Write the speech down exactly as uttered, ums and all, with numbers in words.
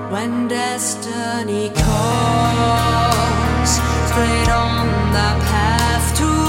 when destiny calls, straight on the path to